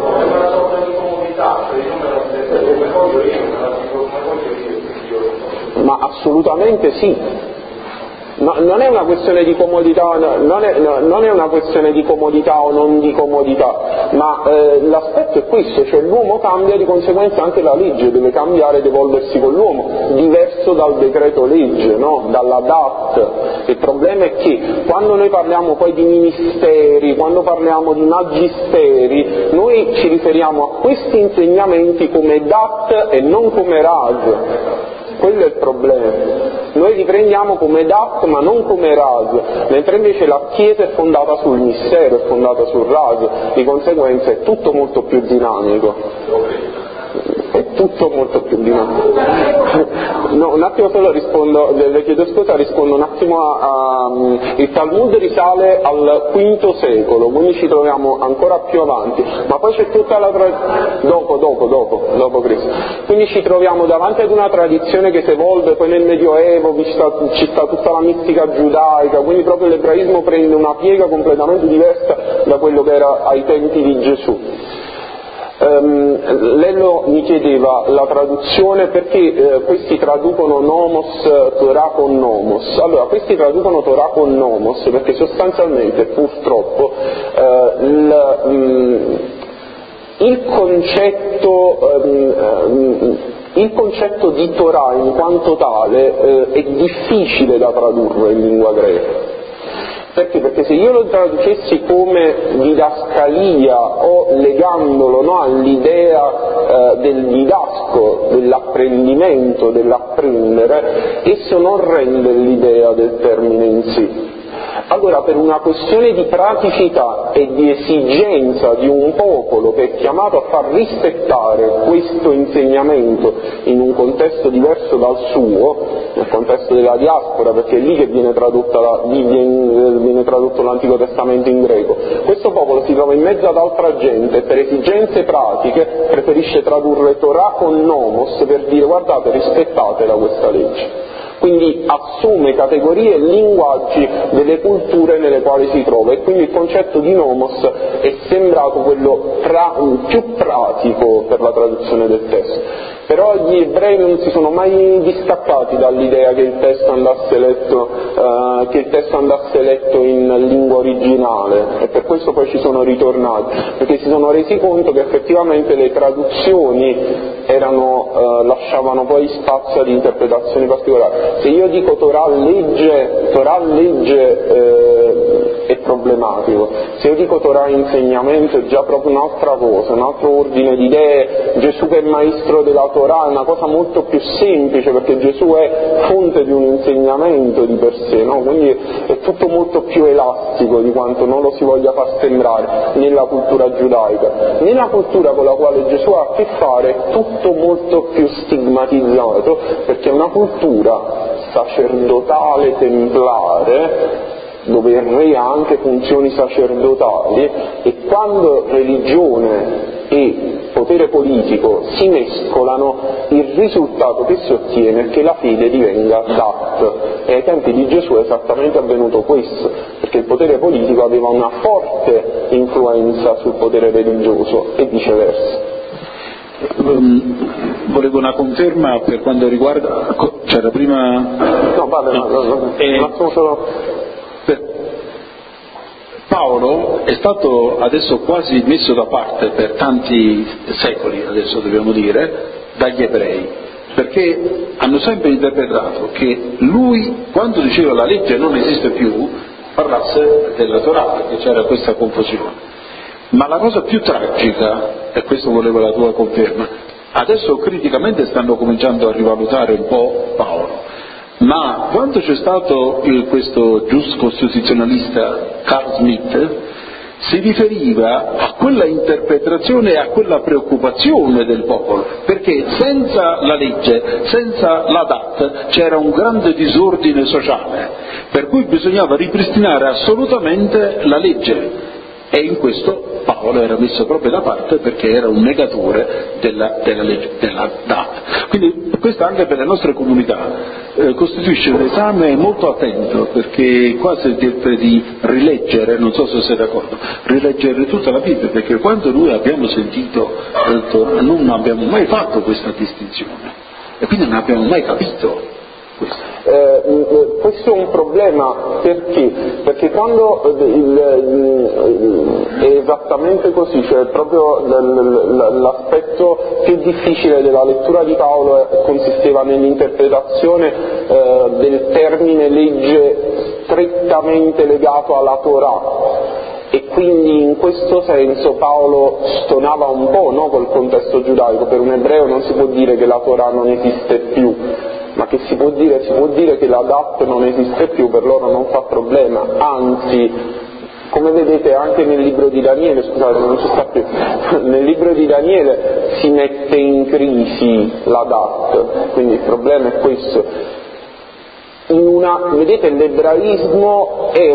ma assolutamente sì. No, non è una questione di comodità, non è, no, non è una questione di comodità o non di comodità, ma eh, l'aspetto è questo, cioè l'uomo cambia, di conseguenza anche la legge deve cambiare ed evolversi con l'uomo, diverso dal decreto legge, no? Dalla D A T. Il problema è che quando noi parliamo poi di ministeri, quando parliamo di magisteri, noi ci riferiamo a questi insegnamenti come D A T e non come R A S. Quello è il problema. Noi li prendiamo come D A T ma non come R A S, mentre invece la Chiesa è fondata sul mistero, è fondata sul R A S, di conseguenza è tutto molto più dinamico. È tutto molto più dinamico. No, un attimo solo rispondo, le chiedo scusa, rispondo un attimo a, a il Talmud risale al quinto secolo, quindi ci troviamo ancora più avanti, ma poi c'è tutta la tra... dopo, dopo, dopo, dopo Cristo. Quindi ci troviamo davanti ad una tradizione che si evolve, poi nel Medioevo ci sta, ci sta tutta la mistica giudaica, quindi proprio l'ebraismo prende una piega completamente diversa da quello che era ai tempi di Gesù. Um, Lello mi chiedeva la traduzione perché eh, questi traducono nomos Torah con nomos. Allora, questi traducono Torah con nomos perché sostanzialmente purtroppo eh, il, um, il concetto um, um, il concetto di Torah in quanto tale eh, è difficile da tradurre in lingua greca. Perché? Perché se io lo traducessi come didascalia o legandolo, no, all'idea eh, del didasco, dell'apprendimento, dell'apprendere, esso non rende l'idea del termine in sé. Allora, per una questione di praticità e di esigenza di un popolo che è chiamato a far rispettare questo insegnamento in un contesto diverso dal suo, nel contesto della diaspora, perché è lì che viene, tradotta la, viene, viene tradotto l'Antico Testamento in greco, questo popolo si trova in mezzo ad altra gente e per esigenze pratiche preferisce tradurre Torah con nomos per dire guardate, rispettatela questa legge. Quindi assume categorie e linguaggi delle culture nelle quali si trova e quindi il concetto di nomos è sembrato quello pra- più pratico per la traduzione del testo. Però gli ebrei non si sono mai distaccati dall'idea che il testo andasse letto, eh, che il testo andasse letto in lingua originale e per questo poi ci sono ritornati, perché si sono resi conto che effettivamente le traduzioni erano, eh, lasciavano poi spazio ad interpretazioni particolari. Se io dico Torah legge, Torah legge eh, eh, è problematico. Se io dico Torah insegnamento è già proprio un'altra cosa, un altro ordine di idee. Gesù che è maestro della Torah è una cosa molto più semplice, perché Gesù è fonte di un insegnamento di per sé, no? Quindi è tutto molto più elastico di quanto non lo si voglia far sembrare nella cultura giudaica. Nella cultura con la quale Gesù ha a che fare è tutto molto più stigmatizzato, perché è una cultura sacerdotale templare, dove il re ha anche funzioni sacerdotali, e quando religione e potere politico si mescolano, il risultato che si ottiene è che la fede divenga dat. E ai tempi di Gesù è esattamente avvenuto questo, perché il potere politico aveva una forte influenza sul potere religioso e viceversa. Um, volevo una conferma per quanto riguarda, c'era prima no vale no, no, no, eh, no, solo... per... Paolo è stato adesso quasi messo da parte per tanti secoli, adesso dobbiamo dire, dagli ebrei, perché hanno sempre interpretato che lui, quando diceva la legge non esiste più, parlasse della Torah, perché c'era questa confusione. Ma la cosa più tragica, e questo volevo la tua conferma, adesso criticamente stanno cominciando a rivalutare un po' Paolo, ma quando c'è stato il, questo giusto costituzionalista Carl Smith, si riferiva a quella interpretazione e a quella preoccupazione del popolo, perché senza la legge, senza la D A T, c'era un grande disordine sociale, per cui bisognava ripristinare assolutamente la legge. E in questo Paolo era messo proprio da parte, perché era un negatore della, della legge, della D A T. Quindi questo anche per le nostre comunità eh, costituisce un esame molto attento, perché qua si deve di rileggere, non so se sei d'accordo, rileggere tutta la Bibbia, perché quando noi abbiamo sentito eh, non abbiamo mai fatto questa distinzione e quindi non abbiamo mai capito questo. Eh, questo è un problema perché? Perché quando il, il, è esattamente così, cioè proprio l'aspetto più difficile della lettura di Paolo consisteva nell'interpretazione eh, del termine legge strettamente legato alla Torah, e quindi in questo senso Paolo stonava un po', no, col contesto giudaico. Per un ebreo non si può dire che la Torah non esiste più, ma che si può dire, si può dire che la D A T non esiste più, per loro non fa problema, anzi, come vedete anche nel libro di Daniele, scusate non ci sta più, nel libro di Daniele si mette in crisi la D A T, quindi il problema è questo. In una, vedete, l'ebraismo è,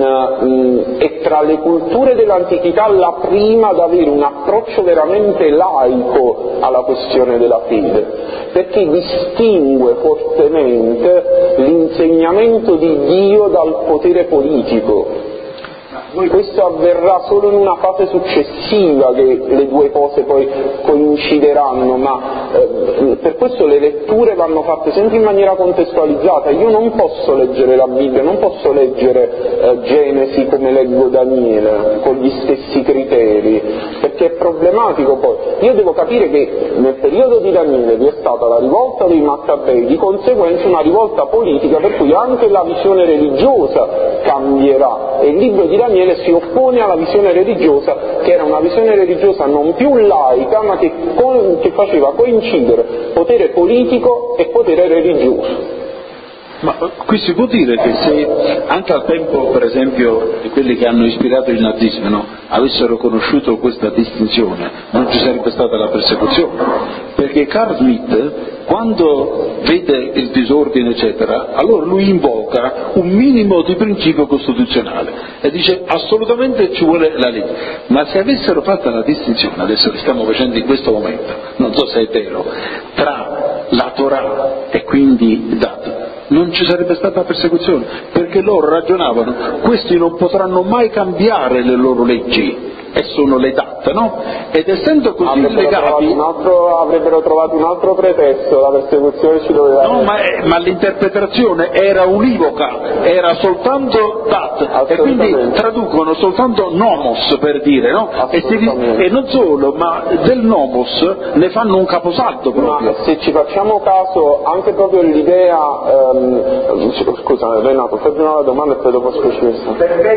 un, è tra le culture dell'antichità la prima ad avere un approccio veramente laico alla questione della fede, perché distingue fortemente l'insegnamento di Dio dal potere politico. Questo avverrà solo in una fase successiva che le due cose poi coincideranno, ma eh, per questo le letture vanno fatte sempre in maniera contestualizzata. Io non posso leggere la Bibbia, non posso leggere eh, Genesi come leggo Daniele, con gli stessi criteri, perché è problematico poi. Io devo capire che nel periodo di Daniele vi è stata la rivolta dei Maccabei, di conseguenza una rivolta politica, per cui anche la visione religiosa cambierà, e il libro di Daniele si oppone alla visione religiosa, che era una visione religiosa non più laica, ma che, con, che faceva coincidere potere politico e potere religioso. Ma qui si può dire che se anche al tempo, per esempio, di quelli che hanno ispirato il nazismo, no, avessero conosciuto questa distinzione, non ci sarebbe stata la persecuzione, perché Carl Smith, quando vede il disordine eccetera, allora lui invoca un minimo di principio costituzionale e dice assolutamente ci vuole la legge. Ma se avessero fatto la distinzione, adesso che stiamo facendo in questo momento, non so se è vero, tra la Torah e quindi dato, non ci sarebbe stata persecuzione, perché loro ragionavano, questi non potranno mai cambiare le loro leggi, e sono le Dat, no? Ed essendo così avrebbero legati... Trovato un altro, avrebbero trovato un altro pretesto, la persecuzione ci doveva No, ma, ma l'interpretazione era univoca, era soltanto Dat, e quindi traducono soltanto nomos, per dire, no? E, si, e non solo, ma del nomos ne fanno un caposaldo proprio. Ma se ci facciamo caso, anche proprio l'idea... Ehm, scusa Renato, fai prima la domanda e poi dopo specifico.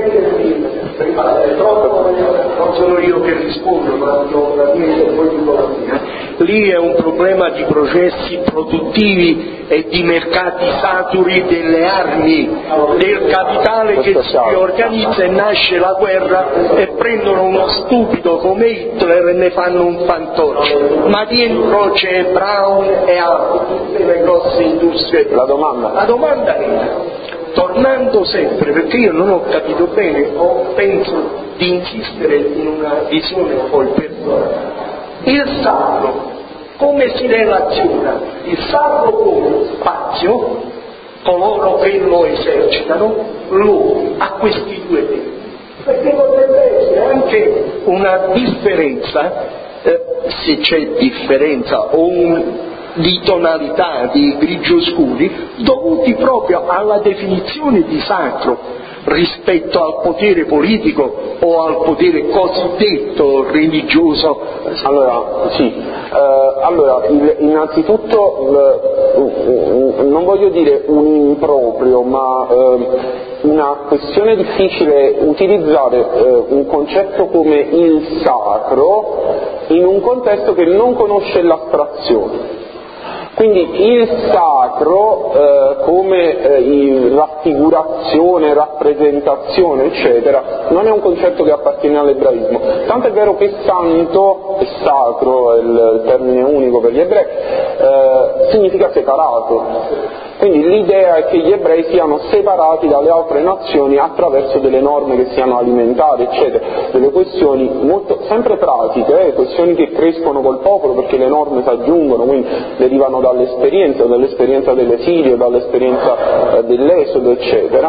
Non sono io che rispondo, ma la mia e poi dico la mia. Lì è un problema di processi produttivi e di mercati saturi delle armi, del capitale che si riorganizza e nasce la guerra e prendono uno stupido come Hitler e ne fanno un fantoccio, ma dentro c'è Brown e altri, tutte le grosse industrie. La domanda? La domanda è, tornando sempre, perché io non ho capito bene, o penso di insistere in una visione poi personale, il sacro come si relaziona? Il sacro come spazio, coloro che lo esercitano, l'uomo, a questi due temi. Perché potrebbe essere anche una differenza, eh, se c'è differenza o un, di tonalità, di grigio scuri, dovuti proprio alla definizione di sacro rispetto al potere politico o al potere cosiddetto religioso. Allora, sì, eh, allora innanzitutto eh, non voglio dire un improprio, ma eh, una questione difficile utilizzare eh, un concetto come il sacro in un contesto che non conosce l'astrazione. Quindi il sacro eh, come eh, raffigurazione, rappresentazione, eccetera, non è un concetto che appartiene all'ebraismo. Tanto è vero che santo, e sacro è il termine unico per gli ebrei, eh, significa separato. Quindi l'idea è che gli ebrei siano separati dalle altre nazioni attraverso delle norme che siano alimentari, eccetera, delle questioni molto, sempre pratiche, eh, questioni che crescono col popolo perché le norme si aggiungono, quindi derivano dall'esperienza, dall'esperienza dell'esilio, dall'esperienza eh, dell'esodo, eccetera.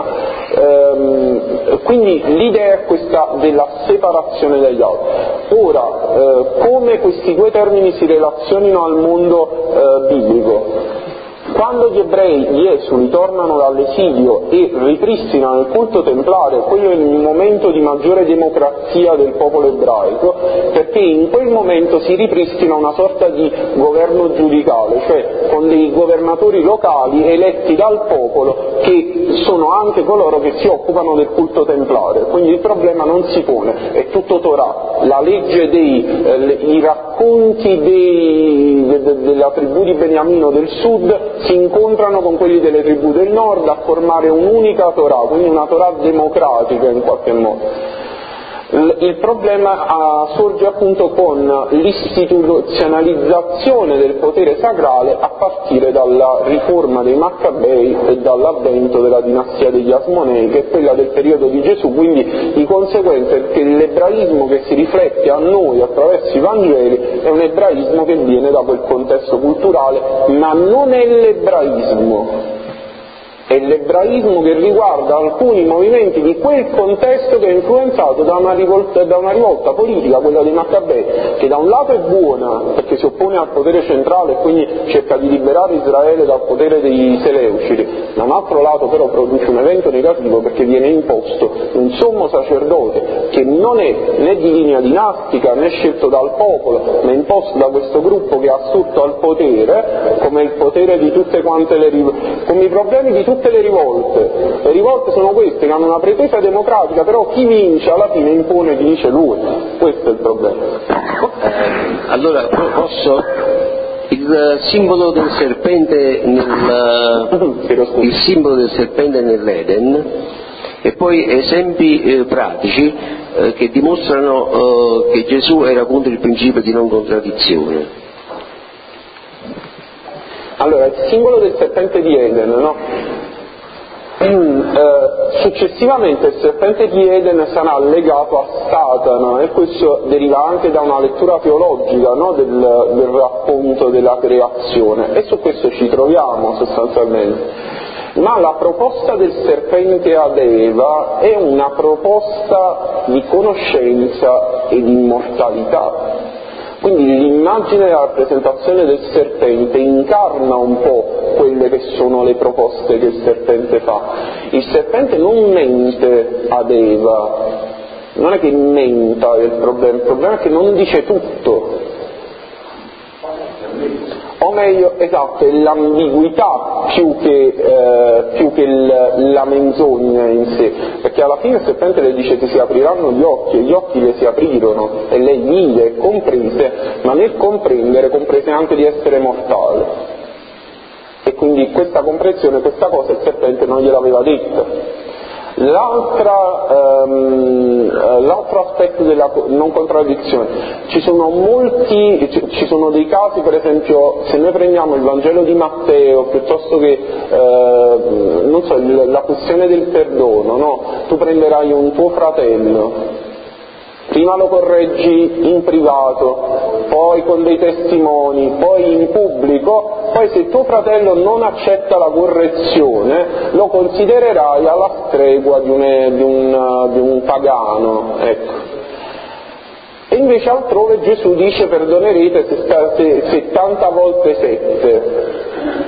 Ehm, quindi l'idea è questa della separazione dagli altri. Ora, eh, come questi due termini si relazionino al mondo eh, biblico? Quando gli ebrei, gli esuli, tornano dall'esilio e ripristinano il culto templare, quello è il momento di maggiore democrazia del popolo ebraico, perché in quel momento si ripristina una sorta di governo giudicale, cioè con dei governatori locali eletti dal popolo che sono anche coloro che si occupano del culto templare, quindi il problema non si pone, è tutto Torah, la legge dei, eh, i racconti dei, de, de, della tribù di Beniamino del sud si incontrano con quelli delle tribù del nord a formare un'unica Torah, quindi una Torah democratica in qualche modo. Il problema uh, sorge appunto con l'istituzionalizzazione del potere sacrale a partire dalla riforma dei Maccabei e dall'avvento della dinastia degli Asmonei, che è quella del periodo di Gesù, quindi di conseguenza che l'ebraismo che si riflette a noi attraverso i Vangeli è un ebraismo che viene da quel contesto culturale, ma non è l'ebraismo. È l'ebraismo che riguarda alcuni movimenti di quel contesto che è influenzato da una rivolta, da una rivolta politica, quella dei Maccabei, che da un lato è buona perché si oppone al potere centrale e quindi cerca di liberare Israele dal potere dei Seleucidi, da un altro lato però produce un evento negativo perché viene imposto un sommo sacerdote che non è né di linea dinastica né scelto dal popolo, ma imposto da questo gruppo che è assurto al potere, come il potere di tutte quante le come i problemi di tutte le rivolte. Le rivolte sono queste, che hanno una pretesa democratica, però chi vince alla fine impone chi dice lui. Questo è il problema. Eh, allora posso, il simbolo del serpente nel, il simbolo del serpente nell'Eden e poi esempi eh, pratici eh, che dimostrano eh, che Gesù era contro il principio di non contraddizione. Allora, il simbolo del serpente di Eden, no? Mm, eh, successivamente il serpente di Eden sarà legato a Satana e questo deriva anche da una lettura teologica, no? del, del racconto della creazione, e su questo ci troviamo sostanzialmente. ma la proposta del serpente ad Eva è una proposta di conoscenza e di immortalità. Quindi l'immagine e la rappresentazione del serpente incarna un po' quelle che sono le proposte che il serpente fa. Il serpente non mente ad Eva, non è che menta il problema, il problema è che non dice tutto. O meglio, esatto, è l'ambiguità più che, eh, più che il, la menzogna in sé, perché alla fine il serpente le dice ti si apriranno gli occhi, e gli occhi le si aprirono, e lei vide, comprese, ma nel comprendere comprese anche di essere mortale, e quindi questa comprensione, questa cosa il serpente non gliel'aveva detta. L'altra, ehm, l'altro aspetto della non contraddizione, ci sono molti, ci sono dei casi, per esempio se noi prendiamo il Vangelo di Matteo piuttosto che eh, non so, la questione del perdono, no? Tu prenderai un tuo fratello, prima lo correggi in privato, poi con dei testimoni, poi in pubblico, poi se tuo fratello non accetta la correzione lo considererai alla stregua di un, di un, di un pagano, ecco. E invece altrove Gesù dice perdonerete settanta volte sette.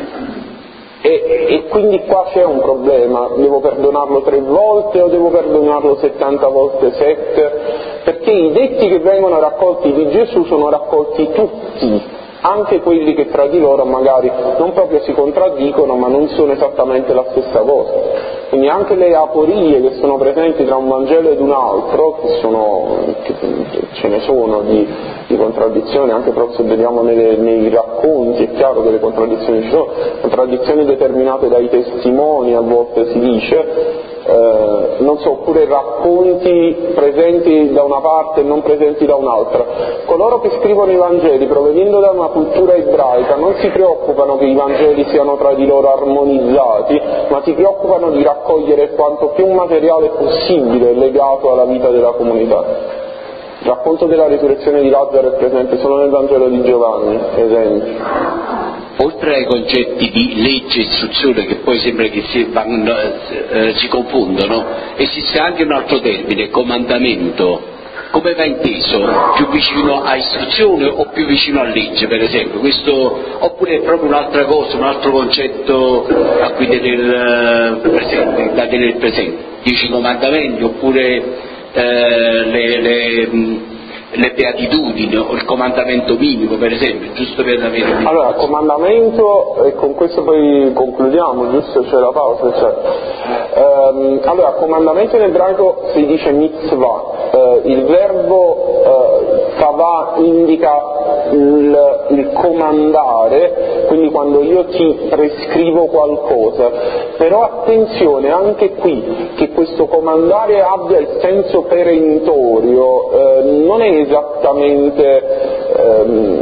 E, e quindi qua c'è un problema, devo perdonarlo tre volte o devo perdonarlo settanta volte sette? Perché i detti che vengono raccolti di Gesù sono raccolti tutti, anche quelli che tra di loro magari non proprio si contraddicono ma non sono esattamente la stessa cosa. Quindi anche le aporie che sono presenti tra un Vangelo ed un altro, che sono, che ce ne sono di, di contraddizioni, anche proprio se vediamo nei, nei racconti è chiaro che le contraddizioni ci sono, contraddizioni determinate dai testimoni a volte si dice, eh, non so, oppure racconti presenti da una parte e non presenti da un'altra. Coloro che scrivono i Vangeli provenendo da una cultura ebraica non si preoccupano che i Vangeli siano tra di loro armonizzati, ma si preoccupano di raccogliere quanto più materiale possibile legato alla vita della comunità. Il racconto della risurrezione di Lazzaro è presente solo nel Vangelo di Giovanni, esempio. Oltre ai concetti di legge e istruzione che poi sembra che si, vanno, eh, si confondono, esiste anche un altro termine, comandamento. Come va inteso? Più vicino a istruzione o più vicino a legge, per esempio? Questo, oppure è proprio un'altra cosa, un altro concetto a cui tenere presente, da tenere presente? Dieci comandamenti oppure eh, le, le, le beatitudini o il comandamento minimo, per esempio, giusto per avere un... Allora, comandamento, e con questo poi concludiamo, giusto? C'è la pausa, cioè. Ehm, allora, comandamento in ebraico si dice mitzvah, eh, il verbo eh, tavà indica il, il comandare, quindi quando io ti prescrivo qualcosa, però attenzione anche qui che questo comandare abbia il senso perentorio, eh, non è esattamente ehm,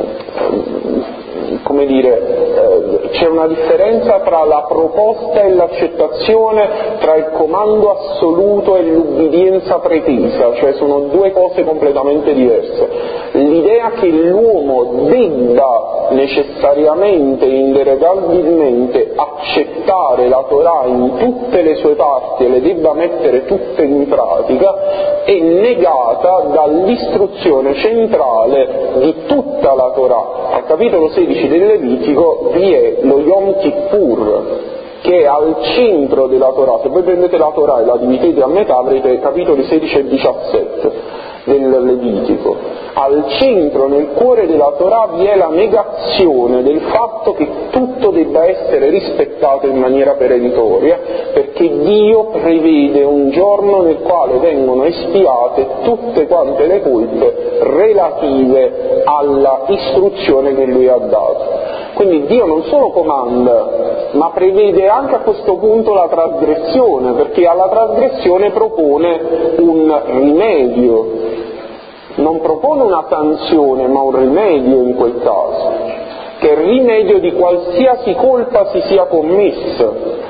come dire, eh, c'è una differenza tra la proposta e l'accettazione, tra il comando assoluto e l'ubbidienza pretesa, cioè sono due cose completamente diverse. L'idea che l'uomo debba necessariamente, inderogabilmente accettare la Torah in tutte le sue parti e le debba mettere tutte in pratica è negata dall'istruzione centrale di tutta la Torah. Al capitolo sedici del Levitico vi è lo Yom Kippur, che è al centro della Torah. Se voi prendete la Torah e la dividete a metà avrete capitoli sedici e diciassette del Levitico. Al centro, nel cuore della Torah, vi è la negazione del fatto che tutto debba essere rispettato in maniera perentoria, perché Dio prevede un giorno nel quale vengono espiate tutte quante le colpe relative alla istruzione che Lui ha dato. Quindi Dio non solo comanda, ma prevede anche a questo punto la trasgressione, perché alla trasgressione propone un rimedio. Non propone una sanzione, ma un rimedio in quel caso, che è il rimedio di qualsiasi colpa si sia commessa.